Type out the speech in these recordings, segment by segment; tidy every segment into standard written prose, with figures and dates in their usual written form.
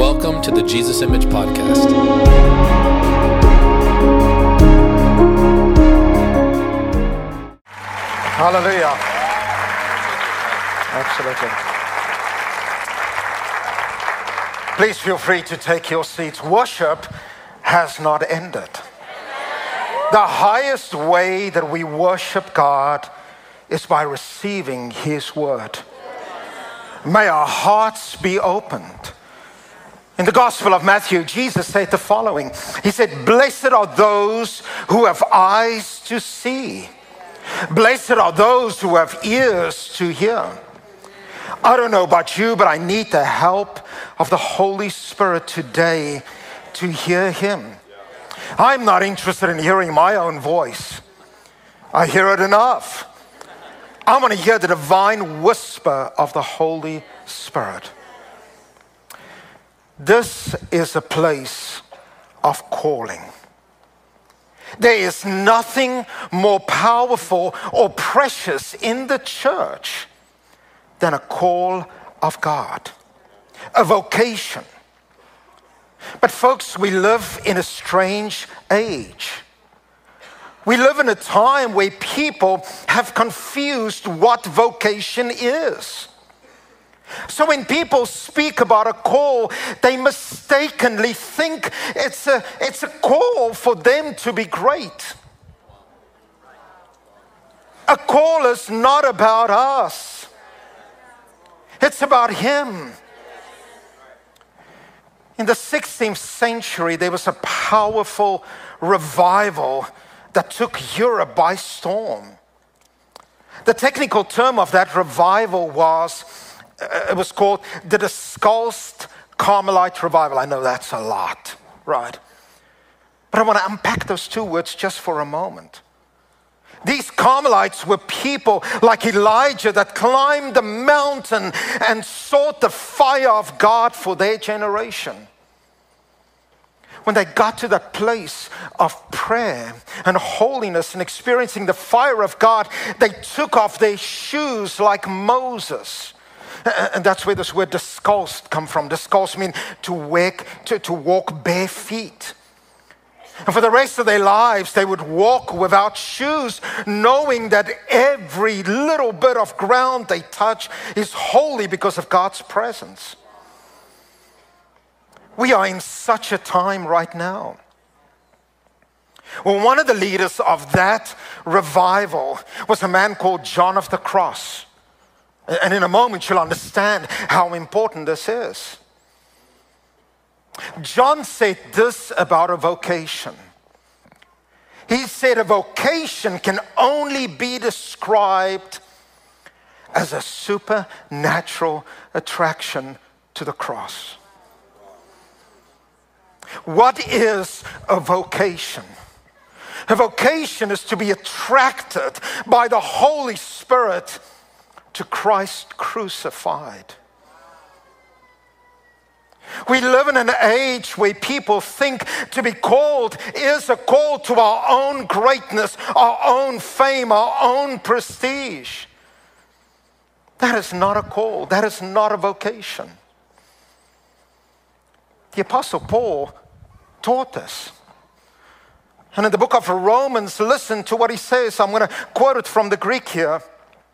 Welcome to the Jesus Image Podcast. Hallelujah. Absolutely. Please feel free to take your seats. Worship has not ended. The highest way that we worship God is by receiving His word. May our hearts be opened. In the Gospel of Matthew, Jesus said the following. He said, "Blessed are those who have eyes to see. Blessed are those who have ears to hear." I don't know about you, but I need the help of the Holy Spirit today to hear Him. I'm not interested in hearing my own voice. I hear it enough. I want to hear the divine whisper of the Holy Spirit. This is a place of calling. There is nothing more powerful or precious in the church than a call of God, a vocation. But folks, we live in a strange age. We live in a time where people have confused what vocation is. So when people speak about a call, they mistakenly think it's a call for them to be great. A call is not about us. It's about Him. In the 16th century, there was a powerful revival that took Europe by storm. The technical term of that revival was called the Discalced Carmelite Revival. I know that's a lot, right? But I want to unpack those two words just for a moment. These Carmelites were people like Elijah that climbed the mountain and sought the fire of God for their generation. When they got to that place of prayer and holiness and experiencing the fire of God, they took off their shoes like Moses. And that's where this word discalced come from. Discalced means to walk bare feet. And for the rest of their lives, they would walk without shoes, knowing that every little bit of ground they touch is holy because of God's presence. We are in such a time right now. Well, one of the leaders of that revival was a man called John of the Cross. And in a moment, you'll understand how important this is. John said this about a vocation. He said a vocation can only be described as a supernatural attraction to the cross. What is a vocation? A vocation is to be attracted by the Holy Spirit to Christ crucified. We live in an age where people think to be called is a call to our own greatness, our own fame, our own prestige. That is not a call. That is not a vocation. The Apostle Paul taught us. And in the book of Romans, listen to what he says. I'm going to quote it from the Greek here.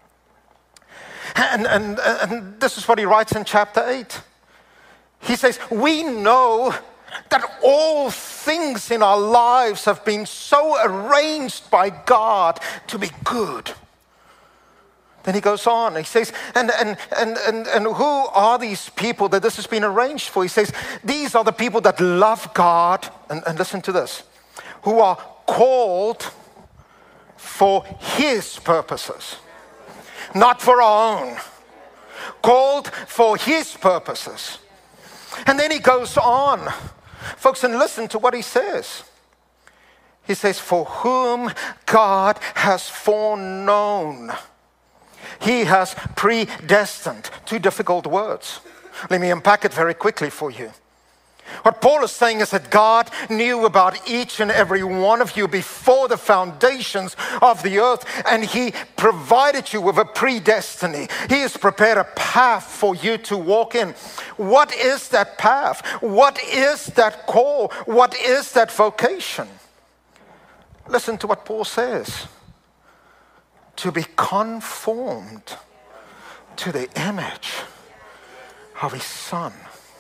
And this is what he writes in chapter 8. He says, "We know that all things in our lives have been so arranged by God to be good." Then he goes on, he says, and who are these people that this has been arranged for? He says, these are the people that love God, and listen to this, who are called for His purposes. Not for our own. Called for His purposes. And then he goes on, folks, and listen to what he says. He says, for whom God has foreknown, He has predestined. Two difficult words. Let me unpack it very quickly for you. What Paul is saying is that God knew about each and every one of you before the foundations of the earth, and He provided you with a predestiny. He has prepared a path for you to walk in. What is that path? What is that call? What is that vocation? Listen to what Paul says. To be conformed to the image of His Son.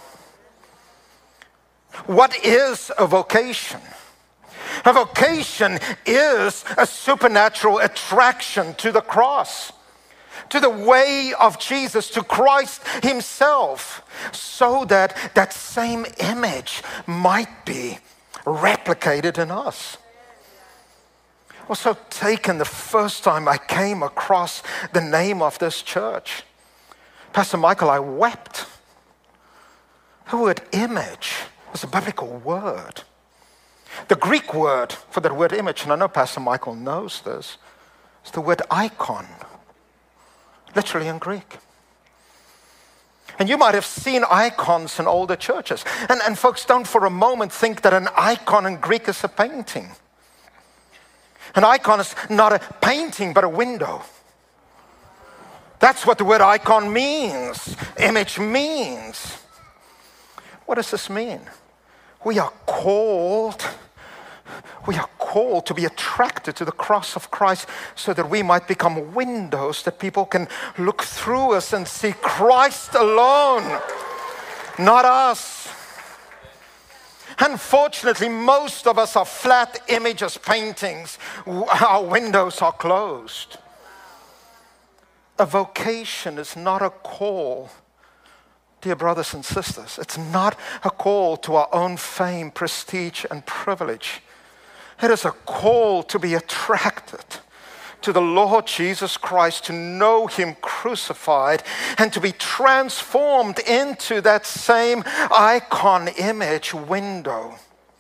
What is a vocation? A vocation is a supernatural attraction to the cross, to the way of Jesus, to Christ Himself, so that that same image might be replicated in us. I was so taken the first time I came across the name of this church. Pastor Michael, I wept. The word image is a biblical word. The Greek word for that word image, and I know Pastor Michael knows this, is the word icon, literally in Greek. And you might have seen icons in older churches. And folks, don't for a moment think that an icon in Greek is a painting. An icon is not a painting, but a window. That's what the word icon means. Image means. What does this mean? We are called to be attracted to the cross of Christ so that we might become windows that people can look through us and see Christ alone, not us. Unfortunately, most of us are flat images, paintings. Our windows are closed. A vocation is not a call, dear brothers and sisters. It's not a call to our own fame, prestige, and privilege. It is a call to be attracted to the Lord Jesus Christ, to know Him crucified, and to be transformed into that same icon image window.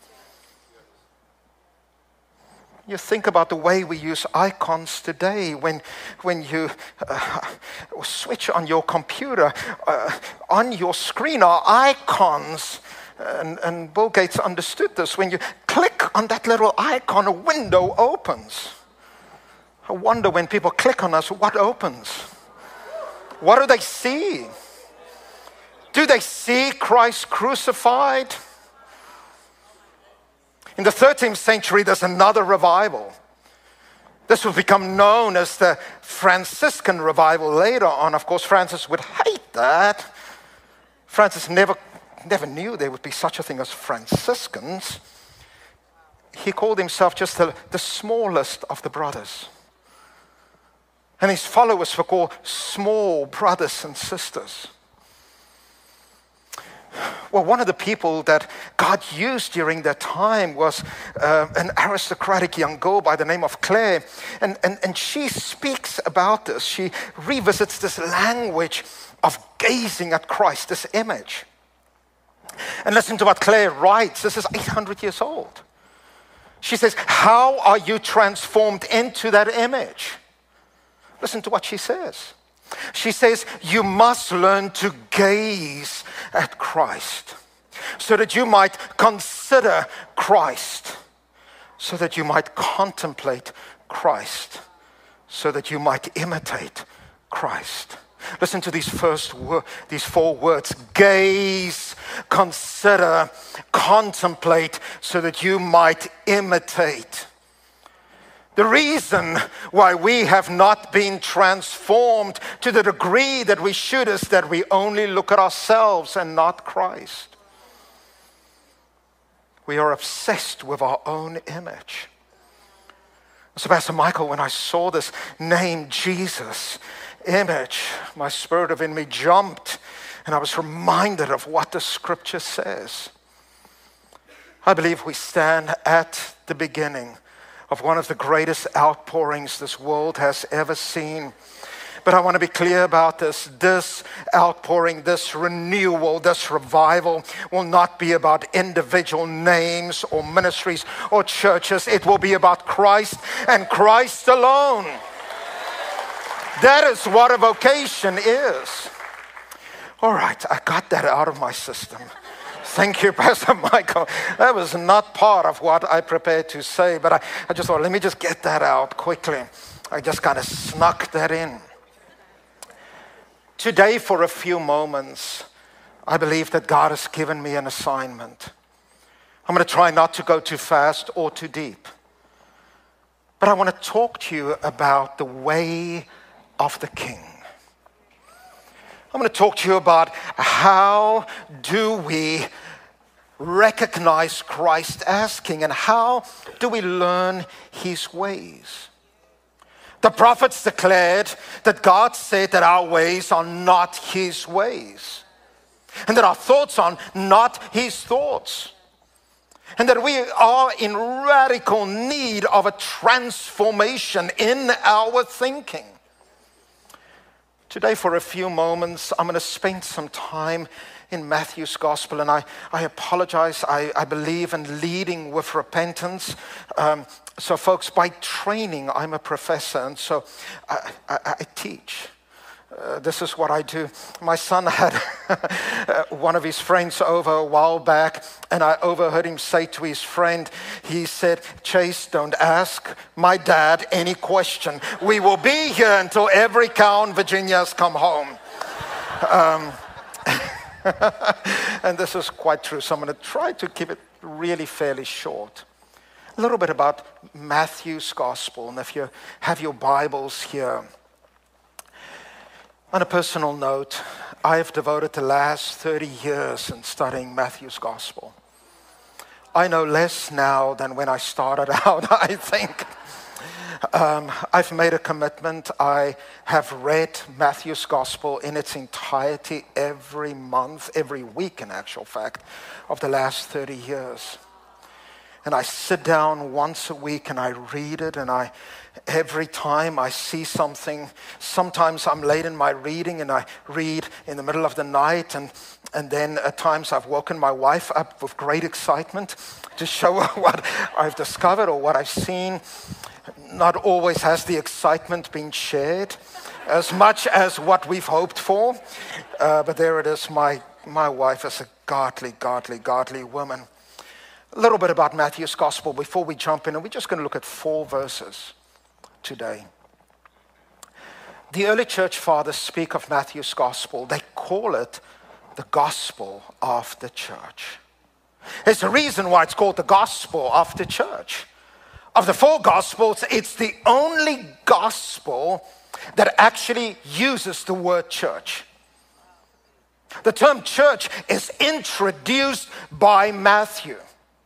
You think about the way we use icons today. When you switch on your computer, on your screen are icons. And Bill Gates understood this. When you click on that little icon, a window opens. I wonder when people click on us, what opens? What do they see? Do they see Christ crucified? In the 13th century, there's another revival. This will become known as the Franciscan revival later on. Of course, Francis would hate that. Francis never knew there would be such a thing as Franciscans. He called himself just the smallest of the brothers. And his followers were called small brothers and sisters. Well, one of the people that God used during that time was an aristocratic young girl by the name of Claire. And she speaks about this. She revisits this language of gazing at Christ, this image. And listen to what Claire writes. This is 800 years old. She says, how are you transformed into that image? Listen to what she says. She says, you must learn to gaze at Christ so that you might consider Christ, so that you might contemplate Christ, so that you might imitate Christ. Listen to these four words: gaze, consider, contemplate, so that you might imitate. The reason why we have not been transformed to the degree that we should is that we only look at ourselves and not Christ. We are obsessed with our own image. So, Pastor Michael, when I saw this name, Jesus, image, my spirit within me jumped, and I was reminded of what the scripture says. I believe we stand at the beginning of one of the greatest outpourings this world has ever seen. But I want to be clear about this. This outpouring, this renewal, this revival will not be about individual names or ministries or churches. It will be about Christ and Christ alone. That is what a vocation is. All right, I got that out of my system. Thank you, Pastor Michael. That was not part of what I prepared to say, but I just thought, let me just get that out quickly. I just kind of snuck that in. Today, for a few moments, I believe that God has given me an assignment. I'm going to try not to go too fast or too deep. But I want to talk to you about the way of the King. I'm going to talk to you about how do we recognize Christ as King and how do we learn his ways. The prophets declared that God said that our ways are not his ways and that our thoughts are not his thoughts and that we are in radical need of a transformation in our thinking. Today, for a few moments, I'm going to spend some time in Matthew's gospel, and I apologize. I believe in leading with repentance. So folks, by training, I'm a professor, and so I teach. This is what I do. My son had one of his friends over a while back, and I overheard him say to his friend, he said, "Chase, don't ask my dad any question. We will be here until every cow in Virginia has come home." And this is quite true, so I'm going to try to keep it really fairly short. A little bit about Matthew's gospel, and if you have your Bibles here. On a personal note, I have devoted the last 30 years in studying Matthew's gospel. I know less now than when I started out, I think. I've made a commitment. I have read Matthew's gospel in its entirety every month, every week in actual fact, of the last 30 years. And I sit down once a week and I read it, and every time I see something, sometimes I'm late in my reading and I read in the middle of the night, and then at times I've woken my wife up with great excitement to show her what I've discovered or what I've seen. Not always has the excitement been shared as much as what we've hoped for, but there it is. My wife is a godly woman. A little bit about Matthew's gospel before we jump in, and we're just going to look at 4 verses today. The early church fathers speak of Matthew's gospel. They call it the gospel of the church. There's a reason why it's called the gospel of the church. Of the 4 gospels, it's the only gospel that actually uses the word church. The term church is introduced by Matthew.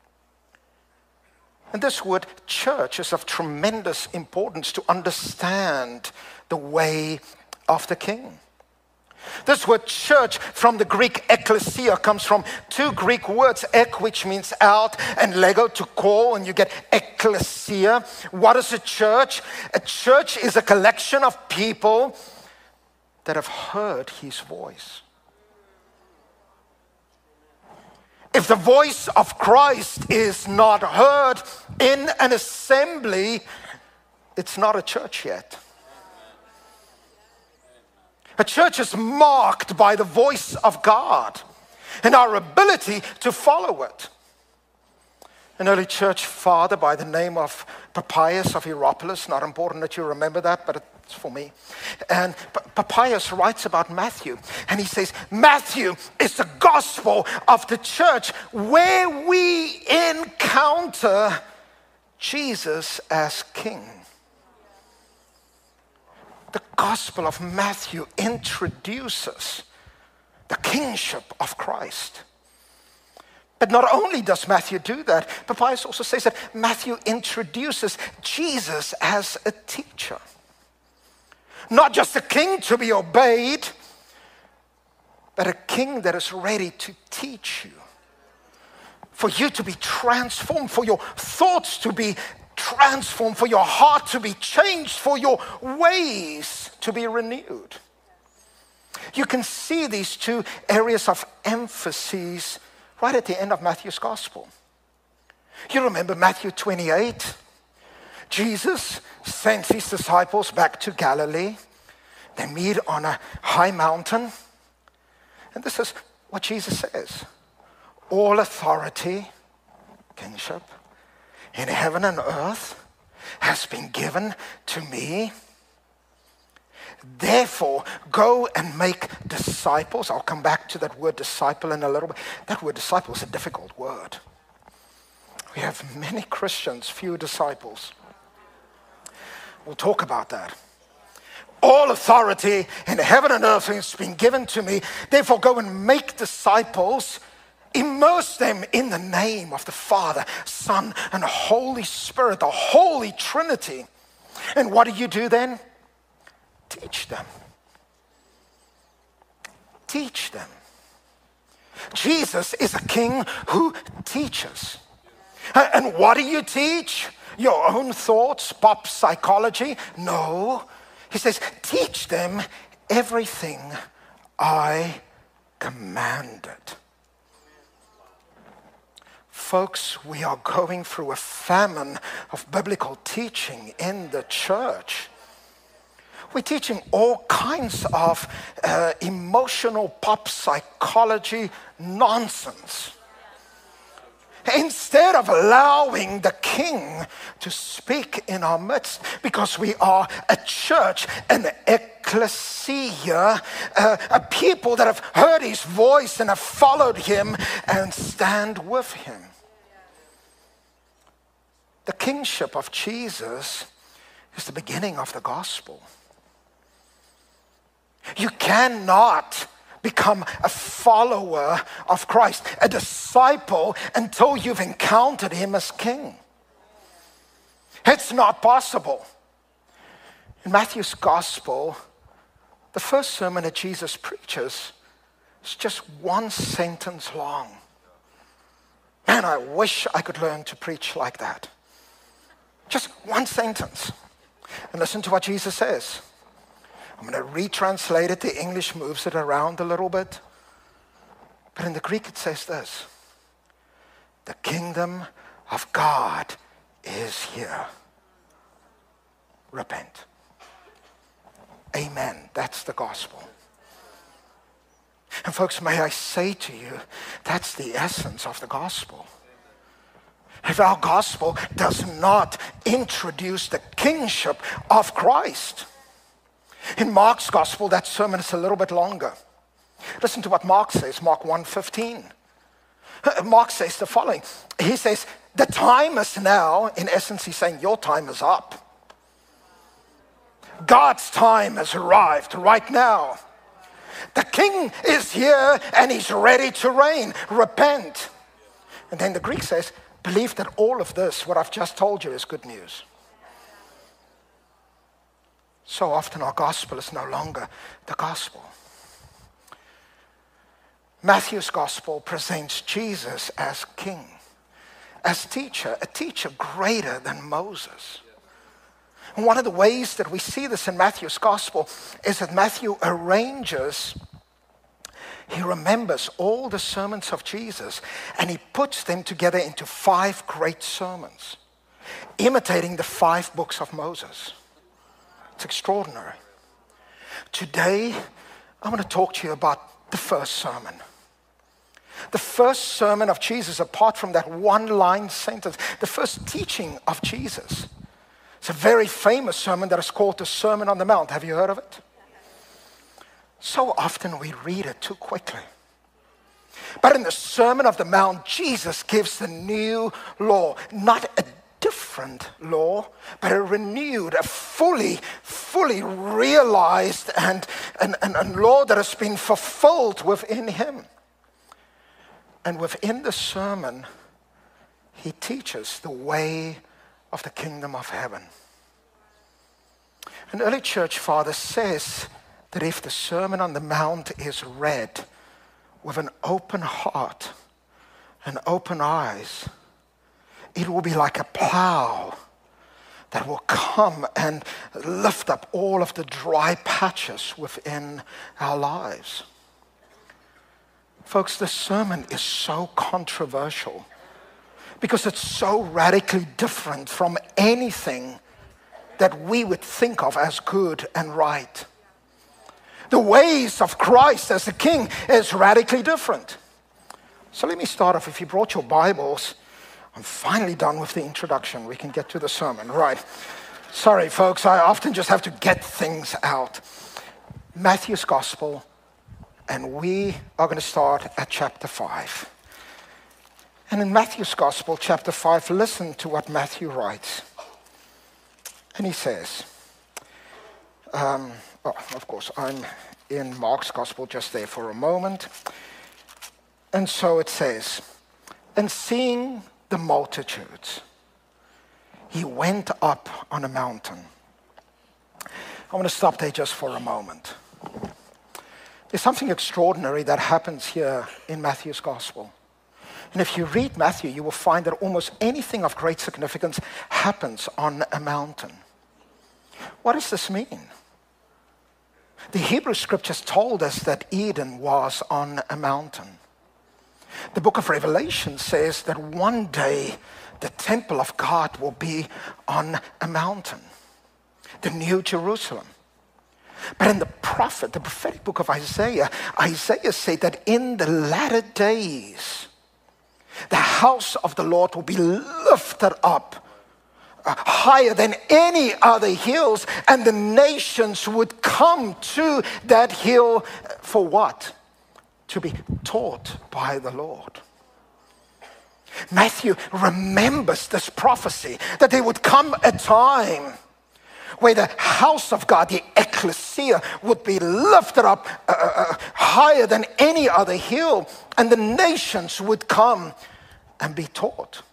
And this word church is of tremendous importance to understand the way of the King. This word church from the Greek ekklesia comes from 2 Greek words, ek, which means out, and lego, to call, and you get ekklesia. What is a church? A church is a collection of people that have heard his voice. If the voice of Christ is not heard in an assembly, it's not a church yet. A church is marked by the voice of God and our ability to follow it. An early church father by the name of Papias of Hierapolis, not important that you remember that, but it's for me. And Papias writes about Matthew, and he says, Matthew is the gospel of the church where we encounter Jesus as King. The gospel of Matthew introduces the kingship of Christ. But not only does Matthew do that, Papias also says that Matthew introduces Jesus as a teacher. Not just a king to be obeyed, but a king that is ready to teach you. For you to be transformed, for your thoughts to be transformed, for your heart to be changed, for your ways to be renewed. You can see these 2 areas of emphasis right at the end of Matthew's gospel. You remember Matthew 28? Jesus sends his disciples back to Galilee. They meet on a high mountain. And this is what Jesus says. all authority, kingship, in heaven and earth has been given to me. Therefore, go and make disciples. I'll come back to that word disciple in a little bit. That word disciple is a difficult word. We have many Christians, few disciples. We'll talk about that. All authority in heaven and earth has been given to me. Therefore, go and make disciples. Immerse them in the name of the Father, Son, and Holy Spirit, the Holy Trinity. And what do you do then? Teach them. Teach them. Jesus is a king who teaches. And what do you teach? Your own thoughts, pop psychology? No. He says, teach them everything I commanded. Folks, we are going through a famine of biblical teaching in the church. We're teaching all kinds of emotional pop psychology nonsense. Instead of allowing the King to speak in our midst, because we are a church, an ecclesia, a people that have heard his voice and have followed him and stand with him. The kingship of Jesus is the beginning of the gospel. You cannot become a follower of Christ, a disciple, until you've encountered him as king. It's not possible. In Matthew's gospel, the first sermon that Jesus preaches is just one sentence long. Man, I wish I could learn to preach like that. Just one sentence. And listen to what Jesus says. I'm going to retranslate it. The English moves it around a little bit. But in the Greek it says this. The kingdom of God is here. Repent. Amen. That's the gospel. And folks, may I say to you, that's the essence of the gospel. If our gospel does not introduce the kingship of Christ. In Mark's gospel, that sermon is a little bit longer. Listen to what Mark says, Mark 1:15. Mark says the following. He says, the time is now. In essence, he's saying, your time is up. God's time has arrived right now. The king is here and he's ready to reign. Repent. And then the Greek says, believe that all of this, what I've just told you, is good news. So often our gospel is no longer the gospel. Matthew's gospel presents Jesus as king, as teacher, a teacher greater than Moses. And one of the ways that we see this in Matthew's gospel is that Matthew he remembers all the sermons of Jesus and he puts them together into 5 great sermons, imitating the 5 books of Moses. It's extraordinary. Today, I'm going to talk to you about the first sermon. The first sermon of Jesus, apart from that one-line sentence, the first teaching of Jesus. It's a very famous sermon that is called the Sermon on the Mount. Have you heard of it? So often we read it too quickly. But in the Sermon of the Mount, Jesus gives the new law, not a different law, but a renewed, a fully realized and law that has been fulfilled within him. And within the sermon, he teaches the way of the kingdom of heaven. An early church father says that if the Sermon on the Mount is read with an open heart and open eyes, it will be like a plow that will come and lift up all of the dry patches within our lives. Folks, this sermon is so controversial because it's so radically different from anything that we would think of as good and right. The ways of Christ as the King is radically different. So let me start off. If you brought your Bibles, I'm finally done with the introduction. We can get to the sermon. Right. Sorry, folks. I often just have to get things out. Matthew's Gospel, and we are going to start at chapter 5. And in Matthew's Gospel, chapter 5, listen to what Matthew writes. And he says, of course, I'm in Mark's Gospel just there for a moment. And so it says, and seeing the multitudes, he went up on a mountain. I want to stop there just for a moment. There's something extraordinary that happens here in Matthew's Gospel. And if you read Matthew, you will find that almost anything of great significance happens on a mountain. What does this mean? The Hebrew scriptures told us that Eden was on a mountain. The book of Revelation says that one day the temple of God will be on a mountain, the New Jerusalem. But in the prophetic book of Isaiah said that in the latter days, the house of the Lord will be lifted up higher than any other hills, and the nations would come to that hill for what? To be taught by the Lord. Matthew remembers this prophecy that there would come a time where the house of God, the ecclesia, would be lifted up higher than any other hill, and the nations would come and be taught.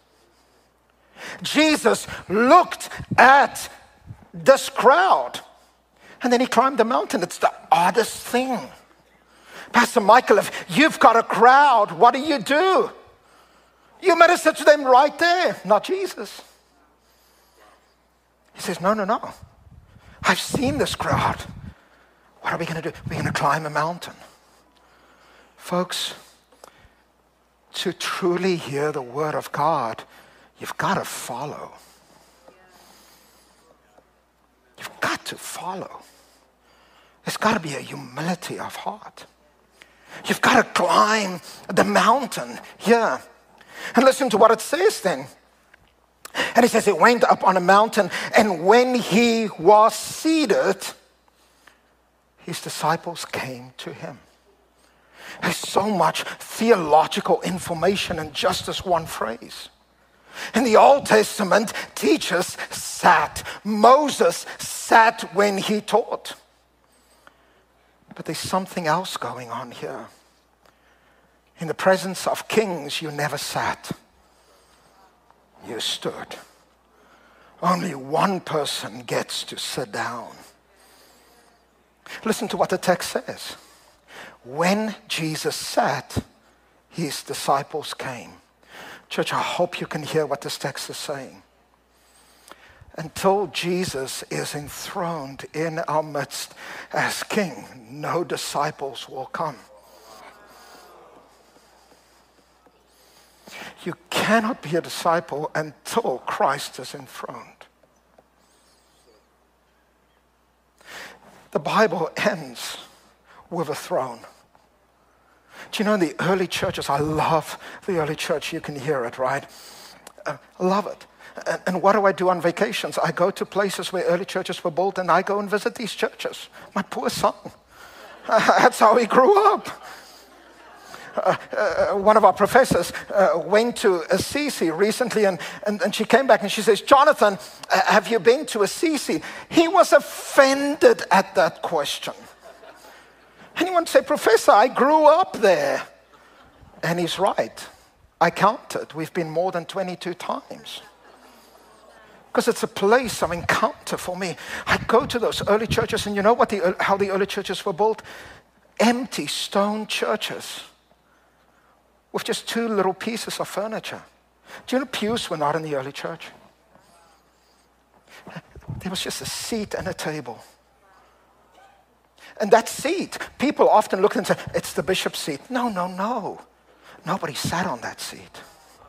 Jesus looked at this crowd, and then he climbed the mountain. It's the oddest thing. Pastor Michael, if you've got a crowd, what do? You minister to them right there, not Jesus. He says, no. I've seen this crowd. What are we going to do? We're going to climb a mountain. Folks, to truly hear the word of God, you've got to follow. You've got to follow. There's got to be a humility of heart. You've got to climb the mountain here. And listen to what it says then. And it says he went up on a mountain, and when he was seated, his disciples came to him. There's so much theological information in just this one phrase. In the Old Testament, teachers sat. Moses sat when he taught. But there's something else going on here. In the presence of kings, you never sat. You stood. Only one person gets to sit down. Listen to what the text says. When Jesus sat, his disciples came. Church, I hope you can hear what this text is saying. Until Jesus is enthroned in our midst as king, no disciples will come. You cannot be a disciple until Christ is enthroned. The Bible ends with a throne. Do you know in the early churches, I love the early church, you can hear it, right? I love it. And what do I do on vacations? I go to places where early churches were built, and I go and visit these churches. My poor son. That's how he grew up. One of our professors went to Assisi recently, and she came back and she says, Jonathan, have you been to Assisi? He was offended at that question. And he wanted to say, Professor, I grew up there. And he's right. I counted. We've been more than 22 times. Because it's a place of encounter for me. I go to those early churches, and you know what how the early churches were built? Empty stone churches with just two little pieces of furniture. Do you know pews were not in the early church? There was just a seat and a table. And that seat, people often look and say, it's the bishop's seat. No. Nobody sat on that seat.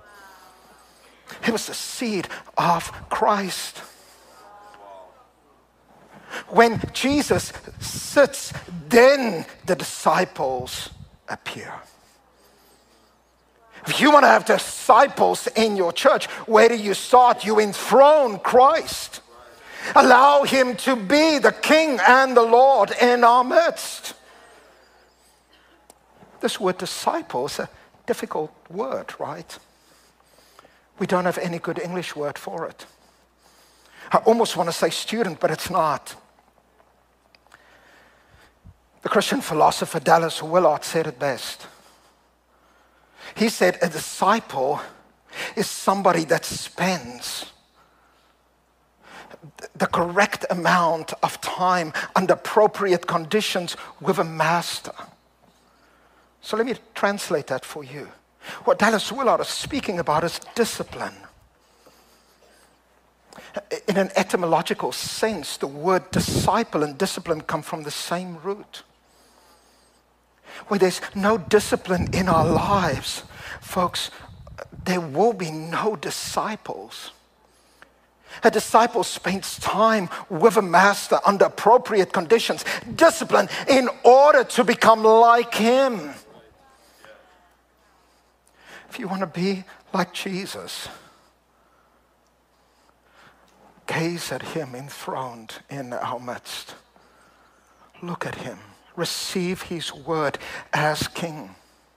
It was the seat of Christ. When Jesus sits, then the disciples appear. You want to have disciples in your church. Where do you start? You enthrone Christ. Allow him to be the King and the Lord in our midst. This word disciple is a difficult word, right? We don't have any good English word for it. I almost want to say student, but it's not. The Christian philosopher Dallas Willard said it best. He said a disciple is somebody that spends the correct amount of time under appropriate conditions with a master. So let me translate that for you. What Dallas Willard is speaking about is discipline. In an etymological sense, the word disciple and discipline come from the same root. Where there's no discipline in our lives, folks, there will be no disciples. A disciple spends time with a master under appropriate conditions, discipline, in order to become like him. If you want to be like Jesus, gaze at him enthroned in our midst. Look at him. Receive his word as King.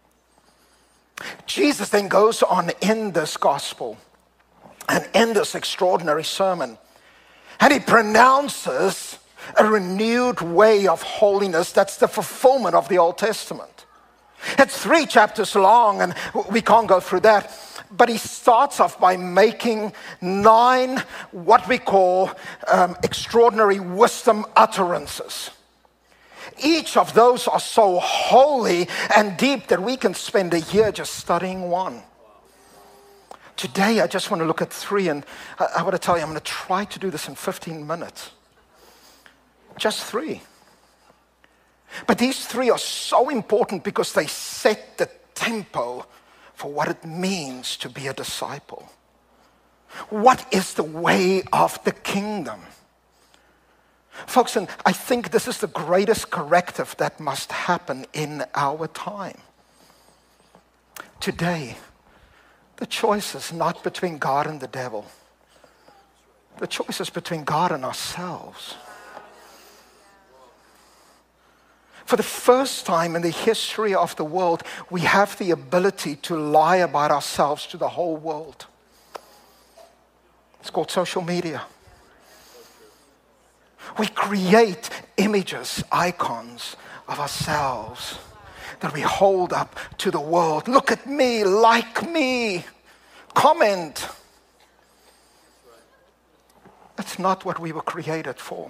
Jesus then goes on in this gospel and in this extraordinary sermon, and he pronounces a renewed way of holiness that's the fulfillment of the Old Testament. It's 3 chapters long, and we can't go through that. But he starts off by making 9 what we call extraordinary wisdom utterances. Each of those are so holy and deep that we can spend a year just studying one. Today, I just want to look at 3, and I want to tell you, I'm going to try to do this in 15 minutes. Just 3. But these 3 are so important because they set the tempo for what it means to be a disciple. What is the way of the kingdom? Folks, and I think this is the greatest corrective that must happen in our time. Today, the choice is not between God and the devil. The choice is between God and ourselves. For the first time in the history of the world, we have the ability to lie about ourselves to the whole world. It's called social media. We create images, icons of ourselves that we hold up to the world. Look at me, like me, comment. That's not what we were created for.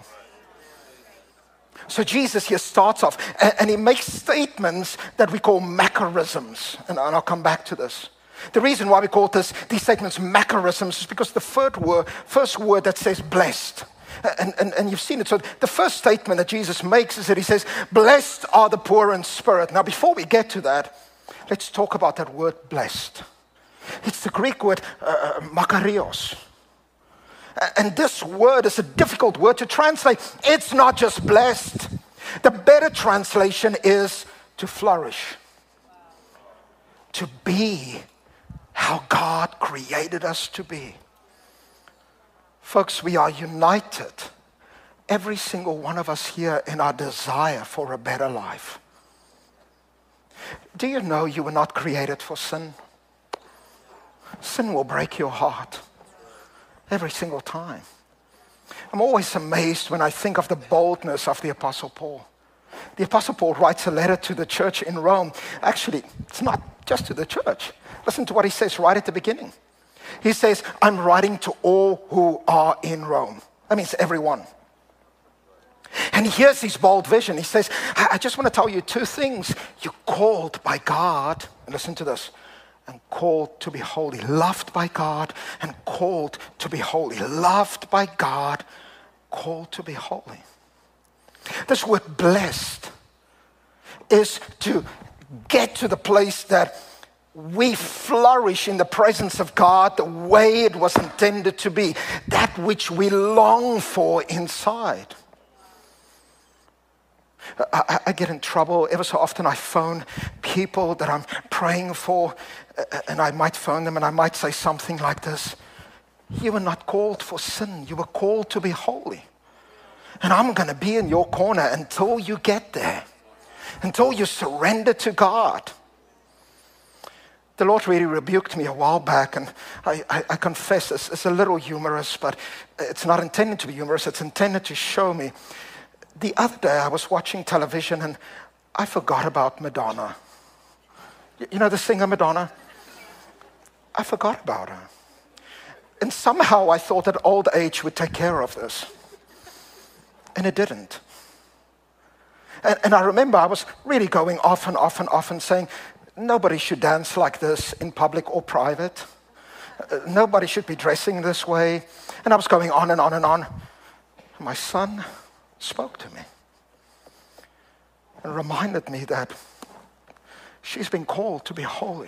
So Jesus here starts off and he makes statements that we call macarisms. And I'll come back to this. The reason why we call these statements macarisms is because the first word that says blessed. And you've seen it. So the first statement that Jesus makes is that he says, blessed are the poor in spirit. Now, before we get to that, let's talk about that word blessed. It's the Greek word makarios. And this word is a difficult word to translate. It's not just blessed. The better translation is to flourish. To be how God created us to be. Folks, we are united, every single one of us here, in our desire for a better life. Do you know you were not created for sin? Sin will break your heart every single time. I'm always amazed when I think of the boldness of the Apostle Paul. The Apostle Paul writes a letter to the church in Rome. Actually, it's not just to the church. Listen to what he says right at the beginning. He says, I'm writing to all who are in Rome. That means everyone. And here's his bold vision. He says, I just want to tell you 2 things. You're called by God, and listen to this, and called to be holy. Loved by God and called to be holy. Loved by God, called to be holy. This word blessed is to get to the place that we flourish in the presence of God the way it was intended to be, that which we long for inside. I get in trouble. Ever so often I phone people that I'm praying for, and I might phone them and I might say something like this: you were not called for sin, you were called to be holy. And I'm going to be in your corner until you get there, until you surrender to God. The Lord really rebuked me a while back, and I confess it's a little humorous, but it's not intended to be humorous, it's intended to show me. The other day I was watching television and I forgot about Madonna. You know the singer Madonna? I forgot about her. And somehow I thought that old age would take care of this. And it didn't. And I remember I was really going off and saying, nobody should dance like this in public or private. Nobody should be dressing this way. And I was going on and on and on. My son spoke to me and reminded me that she's been called to be holy.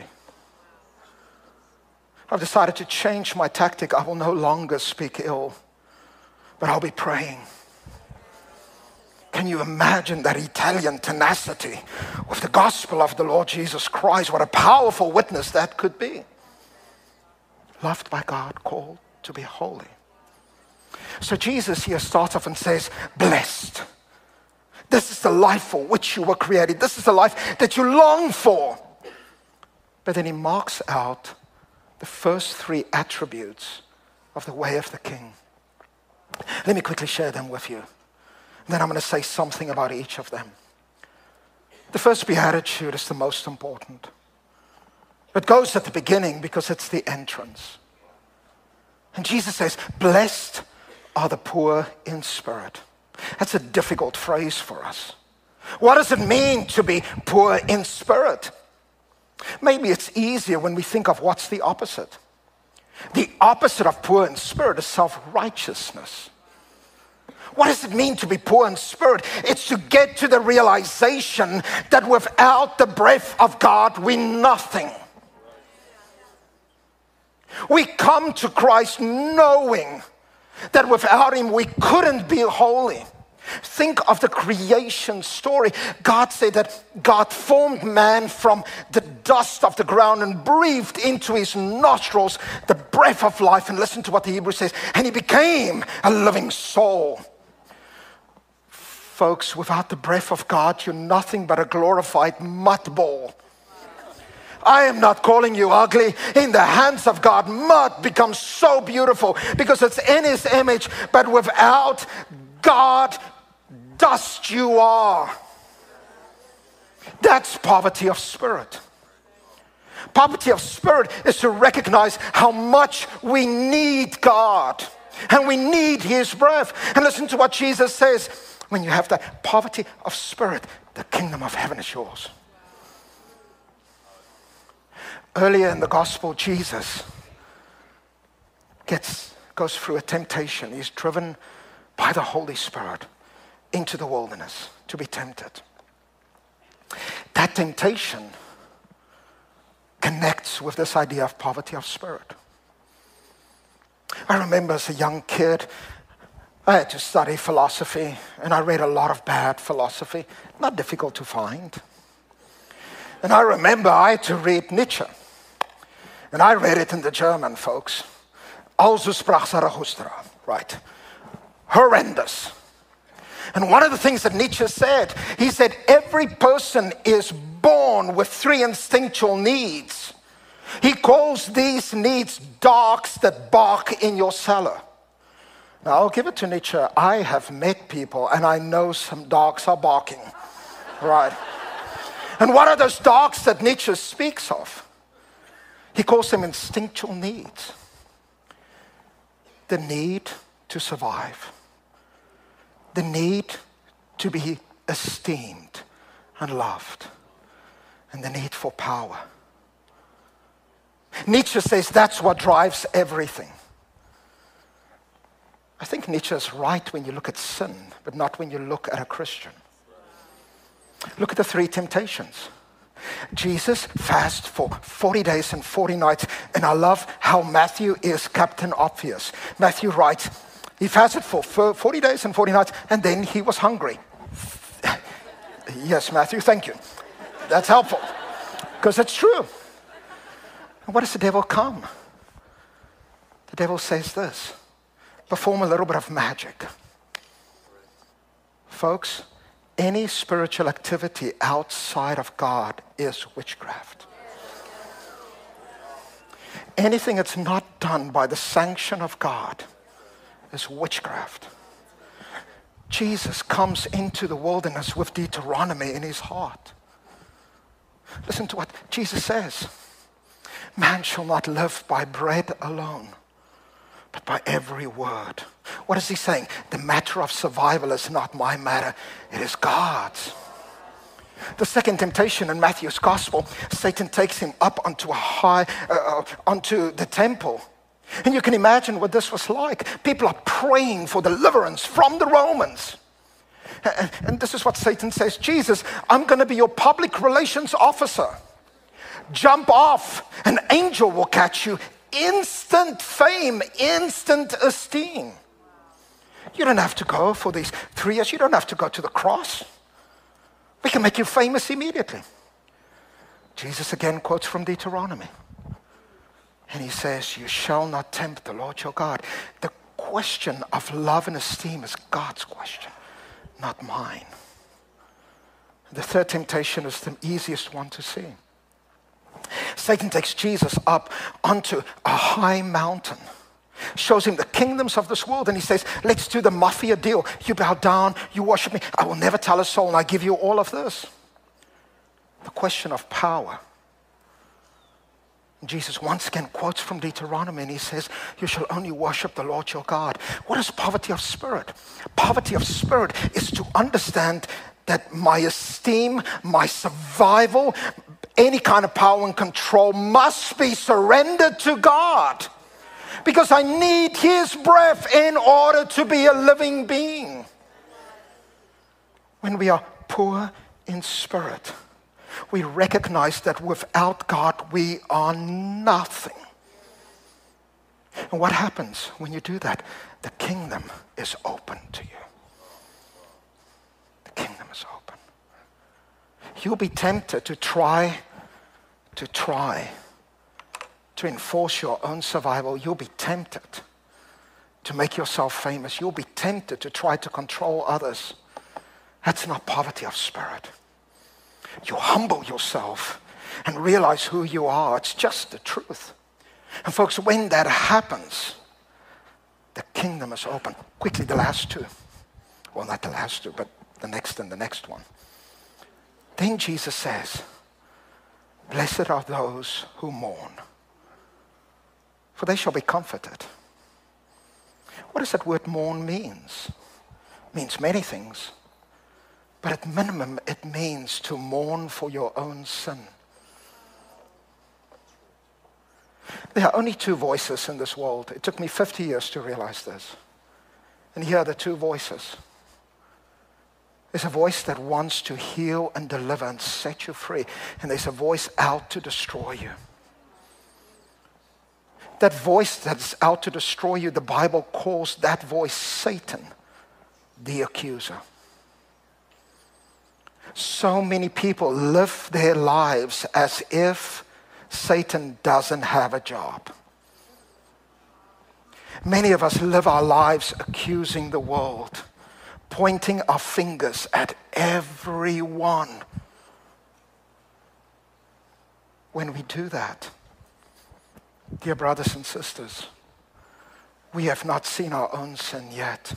I've decided to change my tactic. I will no longer speak ill, but I'll be praying. Can you imagine that Italian tenacity with the gospel of the Lord Jesus Christ? What a powerful witness that could be. Loved by God, called to be holy. So Jesus here starts off and says, blessed. This is the life for which you were created. This is the life that you long for. But then he marks out the first three attributes of the way of the King. Let me quickly share them with you. Then I'm going to say something about each of them. The first beatitude is the most important. It goes at the beginning because it's the entrance. And Jesus says, blessed are the poor in spirit. That's a difficult phrase for us. What does it mean to be poor in spirit? Maybe it's easier when we think of what's the opposite. The opposite of poor in spirit is self-righteousness. What does it mean to be poor in spirit? It's to get to the realization that without the breath of God, we're nothing. We come to Christ knowing that without him we couldn't be holy. Think of the creation story. God said that God formed man from the dust of the ground and breathed into his nostrils the breath of life. And listen to what the Hebrew says. And he became a living soul. Folks, without the breath of God, you're nothing but a glorified mud ball. I am not calling you ugly. In the hands of God, mud becomes so beautiful because it's in his image. But without God, dust you are. That's poverty of spirit. Poverty of spirit is to recognize how much we need God and we need his breath. And listen to what Jesus says. When you have that poverty of spirit, the kingdom of heaven is yours. Earlier in the gospel, Jesus goes through a temptation. He's driven by the Holy Spirit into the wilderness to be tempted. That temptation connects with this idea of poverty of spirit. I remember as a young kid, I had to study philosophy, and I read a lot of bad philosophy, not difficult to find. And I remember I had to read Nietzsche. And I read it in the German, folks. Also sprach Zarathustra, right? Horrendous. And one of the things that Nietzsche said, he said, every person is born with three instinctual needs. He calls these needs dogs that bark in your cellar. Now, I'll give it to Nietzsche. I have met people, and I know some dogs are barking, right? And what are those dogs that Nietzsche speaks of? He calls them instinctual needs. The need to survive. The need to be esteemed and loved. And the need for power. Nietzsche says that's what drives everything. I think Nietzsche is right when you look at sin, but not when you look at a Christian. Look at the three temptations. Jesus fasted for 40 days and 40 nights. And I love how Matthew is Captain Obvious. Matthew writes, he fasted for 40 days and 40 nights, and then he was hungry. Yes, Matthew, thank you. That's helpful, because it's true. And what does the devil come? The devil says this: perform a little bit of magic. Folks, any spiritual activity outside of God is witchcraft. Anything that's not done by the sanction of God is witchcraft. Jesus comes into the wilderness with Deuteronomy in his heart. Listen to what Jesus says. Man shall not live by bread alone, but by every word. What is he saying? The matter of survival is not my matter, it is God's. The second temptation in Matthew's gospel, Satan takes him up onto onto the temple. And you can imagine what this was like. People are praying for deliverance from the Romans. And this is what Satan says: Jesus, I'm going to be your public relations officer. Jump off, an angel will catch you. Instant fame, instant esteem. You don't have to go for these 3 years. You don't have to go to the cross. We can make you famous immediately. Jesus again quotes from Deuteronomy. And he says, you shall not tempt the Lord your God. The question of love and esteem is God's question, not mine. The third temptation is the easiest one to see. Satan takes Jesus up onto a high mountain, shows him the kingdoms of this world, and he says, let's do the mafia deal. You bow down, you worship me. I will never tell a soul, and I give you all of this. The question of power. Jesus once again quotes from Deuteronomy, and he says, you shall only worship the Lord your God. What is poverty of spirit? Poverty of spirit is to understand that my esteem, my survival, any kind of power and control must be surrendered to God, because I need his breath in order to be a living being. When we are poor in spirit, we recognize that without God we are nothing. And what happens when you do that? The kingdom is open to you. The kingdom is open. You'll be tempted to try to enforce your own survival. You'll be tempted to make yourself famous. You'll be tempted to try to control others. That's not poverty of spirit. You humble yourself and realize who you are. It's just the truth. And folks, when that happens, the kingdom is open. Quickly, the last two. Well, not the last two, but the next and the next one. Then Jesus says, blessed are those who mourn, for they shall be comforted. What does that word mourn means? It means many things. But at minimum, it means to mourn for your own sin. There are only two voices in this world. It took me 50 years to realize this. And here are the two voices. There's a voice that wants to heal and deliver and set you free. And there's a voice out to destroy you. That voice that's out to destroy you, the Bible calls that voice Satan, the accuser. So many people live their lives as if Satan doesn't have a job. Many of us live our lives accusing the world, pointing our fingers at everyone. When we do that, dear brothers and sisters, we have not seen our own sin yet.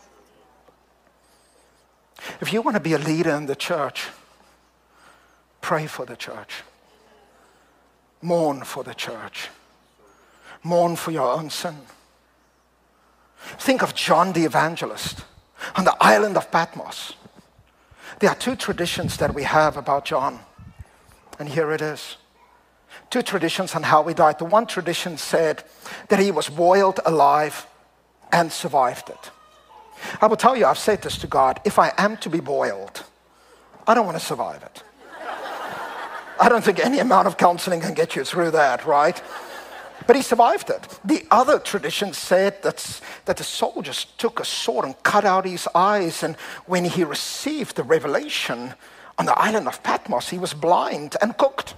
If you want to be a leader in the church, pray for the church. Mourn for the church. Mourn for your own sin. Think of John the Evangelist on the island of Patmos. There are two traditions that we have about John, and here it is. Two traditions on how he died. The one tradition said that he was boiled alive and survived it. I will tell you, I've said this to God, if I am to be boiled, I don't want to survive it. I don't think any amount of counseling can get you through that, right? But he survived it. The other tradition said that the soldiers took a sword and cut out his eyes, and when he received the revelation On the island of Patmos, he was blind and cooked.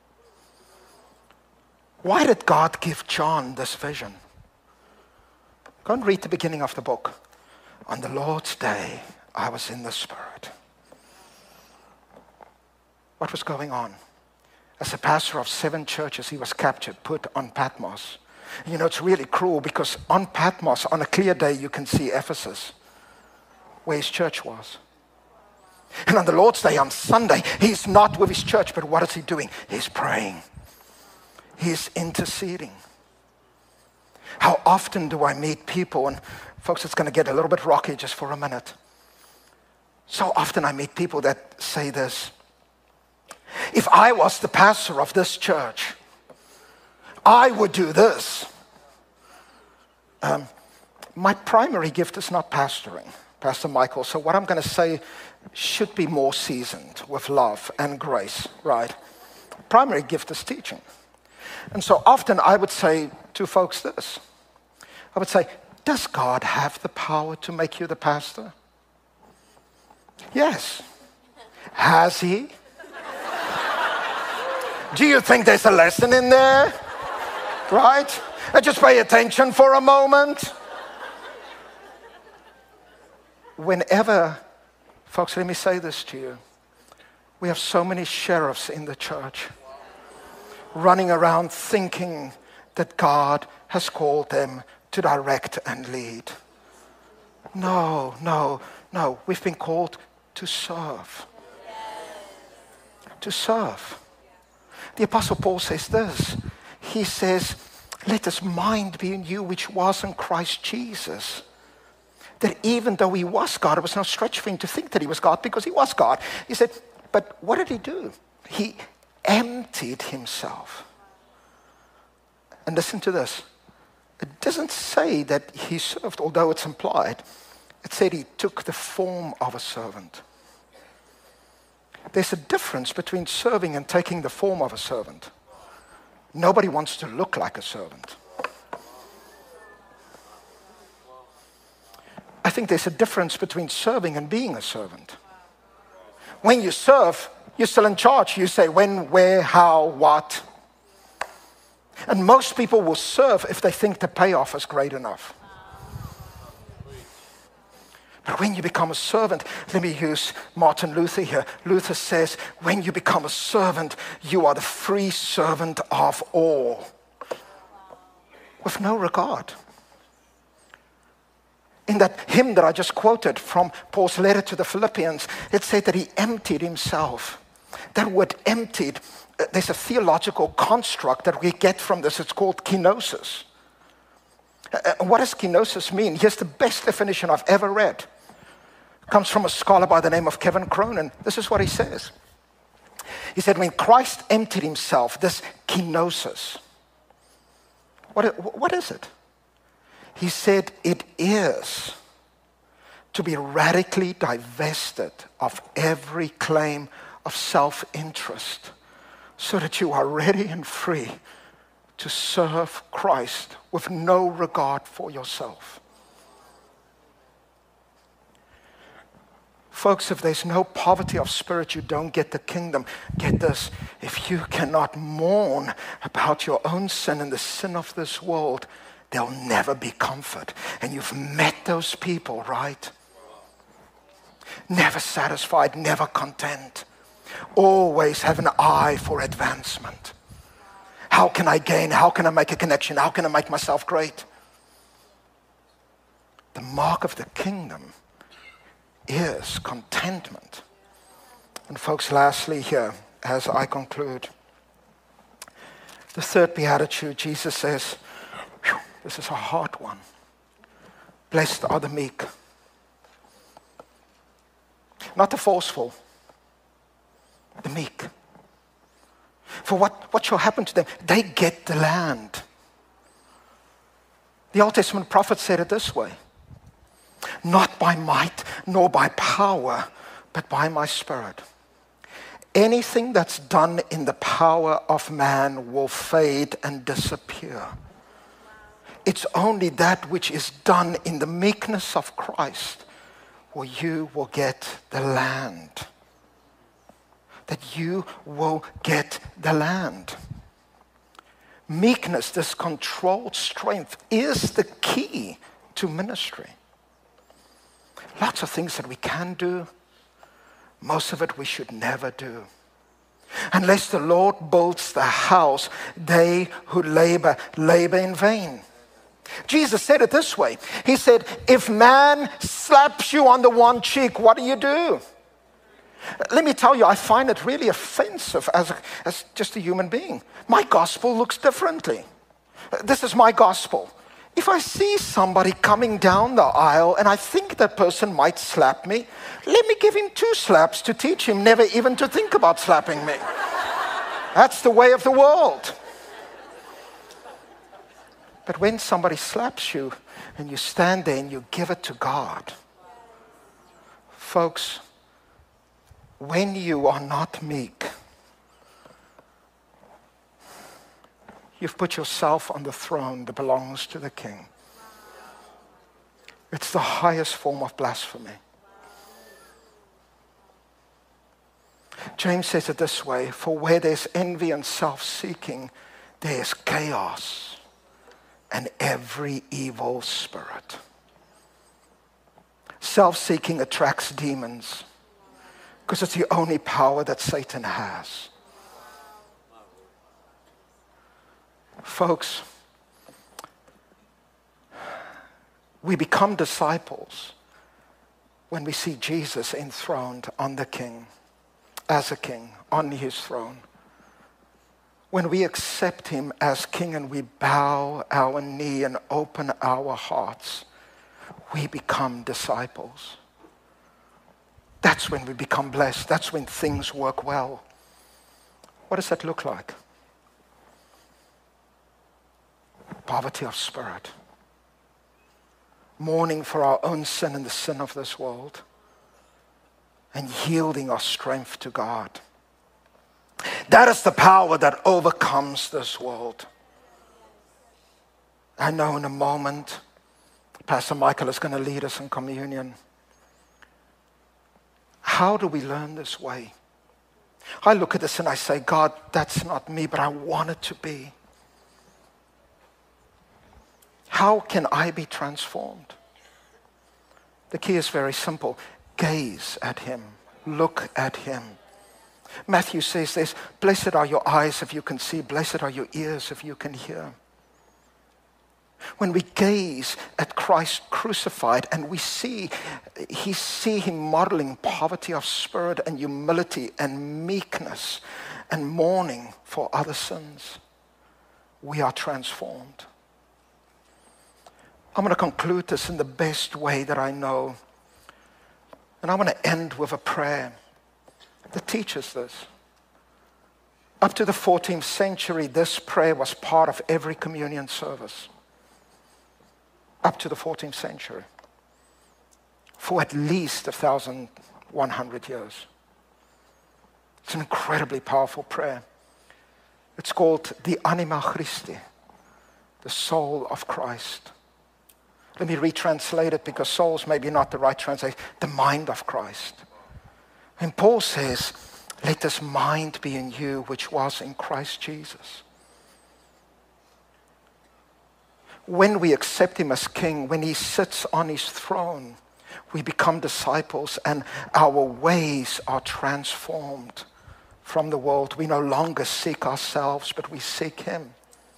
Why did God give John this vision? Go and read the beginning of the book. On the Lord's day, I was in the Spirit. What was going on? As a pastor of 7 churches, he was captured, put on Patmos. You know, it's really cruel because on Patmos, on a clear day, you can see Ephesus, where his church was. And on the Lord's day, on Sunday, he's not with his church, but what is he doing? He's praying. He's interceding. How often do I meet people, and folks, it's going to get a little bit rocky just for a minute. So often I meet people that say this: if I was the pastor of this church, I would do this. My primary gift is not pastoring, Pastor Michael, so what I'm going to say should be more seasoned with love and grace, right? Primary gift is teaching. And so often I would say to folks this. I would say, does God have the power to make you the pastor? Yes. Has he? Do you think there's a lesson in there? Right? Just pay attention for a moment. Whenever, folks, let me say this to you. We have so many sheriffs in the church running around thinking that God has called them to direct and lead. No. We've been called to serve. To serve. The Apostle Paul says this. He says, let this mind be in you which was in Christ Jesus. That even though he was God, it was no stretch for him to think that he was God because he was God. He said, but what did he do? He emptied himself. And listen to this. It doesn't say that he served, although it's implied. It said he took the form of a servant. There's a difference between serving and taking the form of a servant. Nobody wants to look like a servant. I think there's a difference between serving and being a servant. When you serve, you're still in charge. You say when, where, how, what. And most people will serve if they think the payoff is great enough. But when you become a servant, let me use Martin Luther here. Luther says, when you become a servant, you are the free servant of all. With no regard. In that hymn that I just quoted from Paul's letter to the Philippians, it said that he emptied himself. That word emptied, there's a theological construct that we get from this. It's called kenosis. What does kenosis mean? Here's the best definition I've ever read. It comes from a scholar by the name of Kevin Cronin. This is what he says. He said, when Christ emptied himself, this kenosis, what is it? He said, it is to be radically divested of every claim of self-interest so that you are ready and free to serve Christ with no regard for yourself. Folks, if there's no poverty of spirit, you don't get the kingdom. Get this, if you cannot mourn about your own sin and the sin of this world, there'll never be comfort. And you've met those people, right? Never satisfied, never content. Always have an eye for advancement. How can I gain? How can I make a connection? How can I make myself great? The mark of the kingdom is contentment. And folks, lastly here, as I conclude, the third beatitude, Jesus says, this is a hard one. Blessed are the meek. Not the forceful, the meek. For what shall happen to them? They get the land. The Old Testament prophet said it this way. Not by might nor by power, but by my spirit. Anything that's done in the power of man will fade and disappear. It's only that which is done in the meekness of Christ where you will get the land. that you will get the land. Meekness, this controlled strength, is the key to ministry. Lots of things that we can do, most of it we should never do. Unless the Lord builds the house, they who labor in vain. Jesus said it this way. He said, if man slaps you on the one cheek, what do you do? Let me tell you, I find it really offensive as just a human being. My gospel looks differently. This is my gospel. If I see somebody coming down the aisle and I think that person might slap me, let me give him 2 slaps to teach him never even to think about slapping me. That's the way of the world. But when somebody slaps you and you stand there and you give it to God, folks, when you are not meek, you've put yourself on the throne that belongs to the King. It's the highest form of blasphemy. James says it this way, for where there's envy and self-seeking, there's chaos and every evil spirit. Self-seeking attracts demons because it's the only power that Satan has. Folks, we become disciples when we see Jesus enthroned on the King, as a King, on his throne. When we accept him as King and we bow our knee and open our hearts, we become disciples. That's when we become blessed. That's when things work well. What does that look like? Poverty of spirit. Mourning for our own sin and the sin of this world. And yielding our strength to God. That is the power that overcomes this world. I know in a moment, Pastor Michael is going to lead us in communion. How do we learn this way? I look at this and I say, God, that's not me, but I want it to be. How can I be transformed? The key is very simple. Gaze at him. Look at him. Matthew says this, blessed are your eyes if you can see, blessed are your ears if you can hear. When we gaze at Christ crucified and we see him modeling poverty of spirit and humility and meekness and mourning for other sins, we are transformed. I'm going to conclude this in the best way that I know. And I'm going to end with a prayer that teaches this. Up to the 14th century, this prayer was part of every communion service. Up to the 14th century. For at least 1,100 years. It's an incredibly powerful prayer. It's called the Anima Christi, the soul of Christ. Let me retranslate it because soul's maybe not the right translation. The mind of Christ. And Paul says, let this mind be in you which was in Christ Jesus. When we accept him as King, when he sits on his throne, we become disciples and our ways are transformed from the world. We no longer seek ourselves, but we seek him.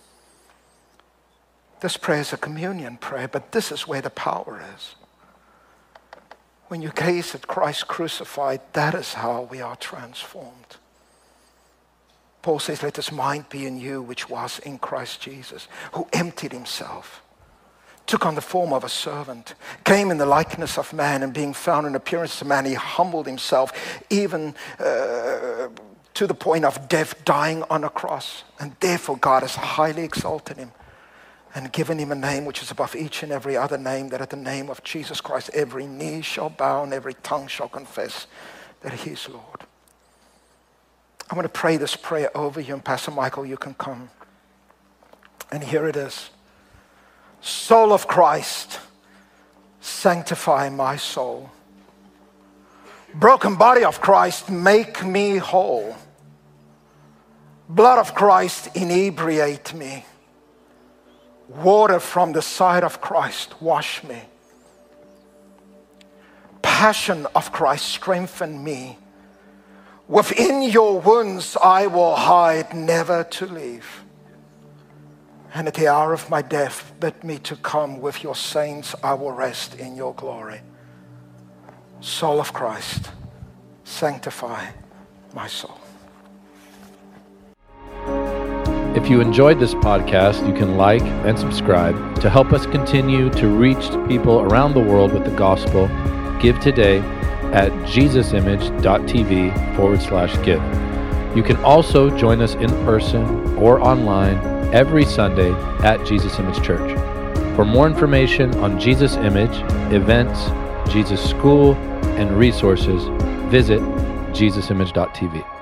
This prayer is a communion prayer, but this is where the power is. When you gaze at Christ crucified, that is how we are transformed. Paul says, let this mind be in you which was in Christ Jesus, who emptied himself, took on the form of a servant, came in the likeness of man, and being found in appearance of man, he humbled himself even to the point of death, dying on a cross. And therefore God has highly exalted him and given him a name which is above each and every other name, that at the name of Jesus Christ every knee shall bow and every tongue shall confess that he is Lord. I'm going to pray this prayer over you, and Pastor Michael, you can come. And here it is. Soul of Christ, sanctify my soul. Broken body of Christ, make me whole. Blood of Christ, inebriate me. Water from the side of Christ, wash me. Passion of Christ, strengthen me. Within your wounds I will hide, never to leave. And at the hour of my death, bid me to come with your saints, I will rest in your glory. Soul of Christ, sanctify my soul. If you enjoyed this podcast, you can like and subscribe to help us continue to reach people around the world with the gospel. Give today at jesusimage.tv/give. You can also join us in person or online every Sunday at Jesus Image Church. For more information on Jesus Image, events, Jesus School, and resources, visit jesusimage.tv.